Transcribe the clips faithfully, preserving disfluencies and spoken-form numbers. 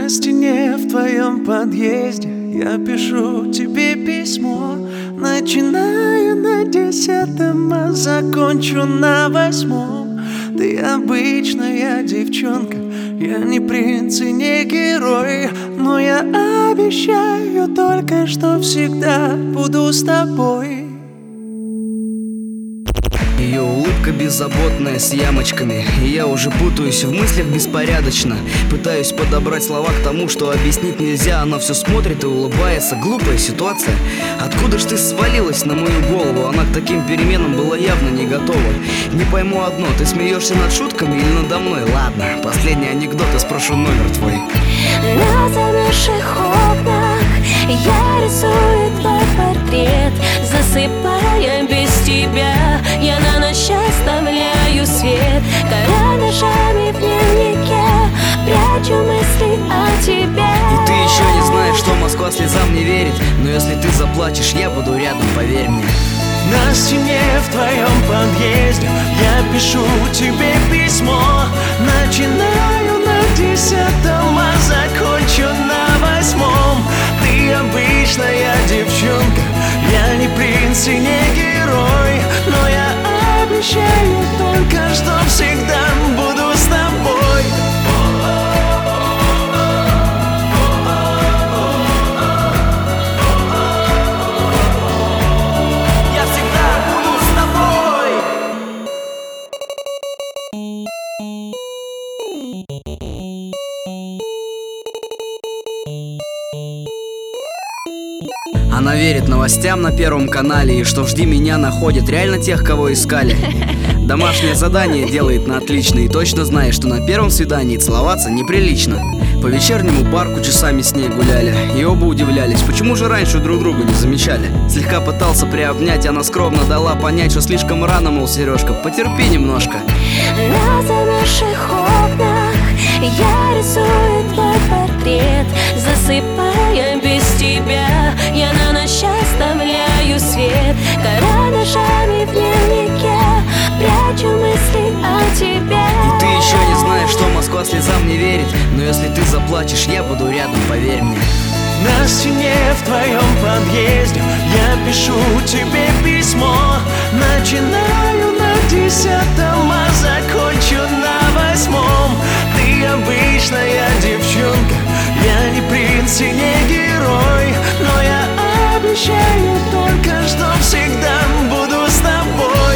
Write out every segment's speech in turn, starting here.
стене в твоем подъезде я пишу тебе письмо. Начинаю на десятом, а закончу на восьмом. Ты обычная девчонка, я не принц и не герой, но я обещаю только, что всегда буду с тобой. Ее улыбка беззаботная, с ямочками, и я уже путаюсь в мыслях беспорядочно. Пытаюсь подобрать слова к тому, что объяснить нельзя. Она все смотрит и улыбается. Глупая ситуация. Откуда ж ты свалилась на мою голову? Она к таким переменам была явно не готова. Не пойму одно, ты смеешься над шутками или надо мной? Ладно, последний анекдот, и спрошу номер твой. На замерзших окнах я рисую твой портрет, засыпая без тебя. Я на ночь оставляю свет карандашами в дневнике, прячу мысли о тебе. И ты еще не знаешь, что Москва слезам не верит, но если ты заплачешь, я буду рядом, поверь мне. На стене в твоем подъезде я пишу тебе письмо. Начинаю на десятом, а закончу на восьмом. Ты обычная девчонка, я не принц и не герой, но я обещаю только, что всегда буду с тобой. Я всегда буду с тобой. Она верит новостям на Первом канале, и что «Жди меня» находит реально тех, кого искали. Домашнее задание делает на отлично и точно знает, что на первом свидании целоваться неприлично. По вечернему парку часами с ней гуляли, и оба удивлялись, почему же раньше друг друга не замечали. Слегка пытался приобнять, она скромно дала понять, что слишком рано, мол, Сережка, потерпи немножко. На замерзших окнах я рисую твой портрет, засыпая без тебя. Я на ночь оставляю свет карандашами в дневнике, прячу мысли о тебе. И ты еще не знаешь, что Москва слезам не верит, но если ты заплачешь, я буду рядом, поверь мне. На стене в твоем подъезде я пишу тебе письмо. Начинаю на десятом, а закончу на восьмом. Ты обычная девчонка, я не принц и не герой, но я обещаю только, что всегда буду с тобой.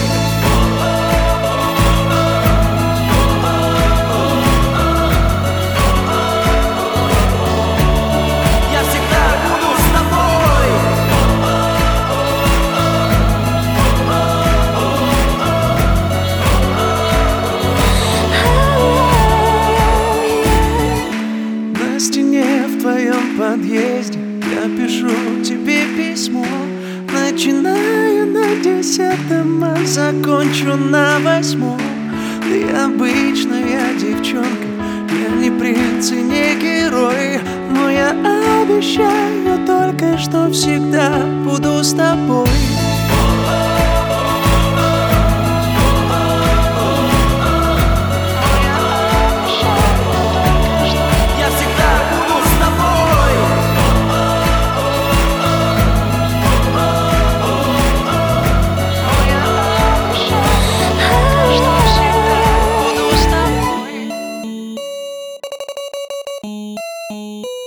В твоем подъезде я пишу тебе письмо. Начинаю на десятом, а закончу на восьмом. Ты обычная девчонка, я не принц и не герой, но я обещаю только, что всегда буду с тобой. Thank you.